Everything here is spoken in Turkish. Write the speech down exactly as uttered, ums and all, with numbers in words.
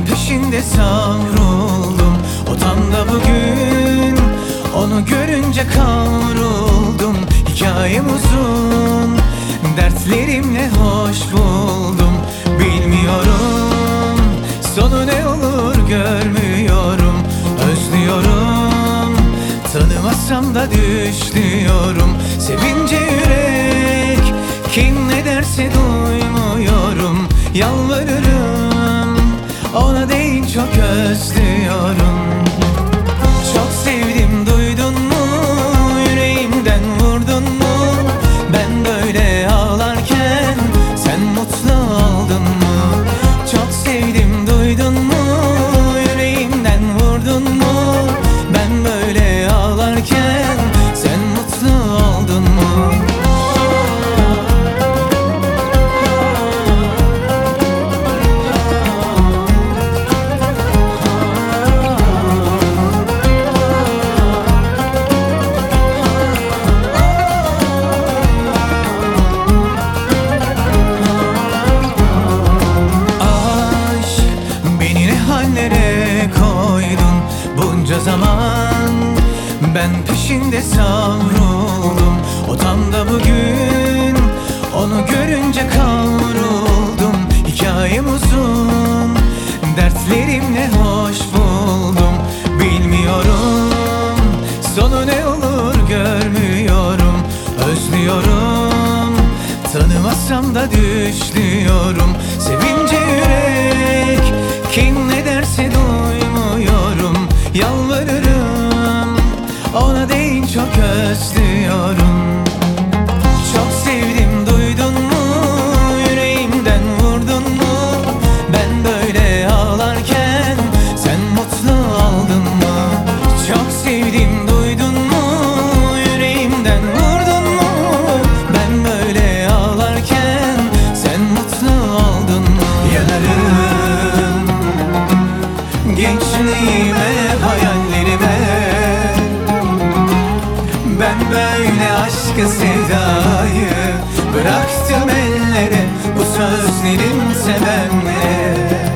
peşinde savruldum. O tam da bugün onu görünce kavruldum. Hikayem uzun, dertlerimle hoş buldum. Bilmiyorum sonu ne olur, görmüyorum. Özlüyorum, tanımasam da düşlüyorum. Sevince yürek kim ne derse duymuyorum. Yalvarırım, ona değil çok özlüyorum. Çok sevdim, duydun mu? Yüreğimden vurdun mu? Ben böyle ağlarken sen mutlu oldun mu? Çok sevdim, duydun mu? Yüreğimden vurdun mu? Ben böyle ağlarken sen mutlu oldun mu? Nereye koydun bunca zaman? Ben peşinde savruldum. O tam da bugün onu görünce kavruldum. Hikayem uzun, dertlerimle hoş buldum. Bilmiyorum sonu ne olur, görmüyorum. Özlüyorum, tanımasam da düşlüyorum. Sevince yürek kim ne derse duymuyorum. Yalvarırım, ona değil çok özlüyorum. Çok sevdim, duydun mu? Yüreğimden vurdun mu? Ben böyle ağlarken sen mutlu oldun mu? Çok sevdim, duydun mu? Yüreğimden vurdun mu? Ben böyle ağlarken sen mutlu oldun mu? Yanarım gençliğime, hayallerime. Ben böyle aşkı, sevdayı bıraktım ellere, bu sözlerim sevenlere.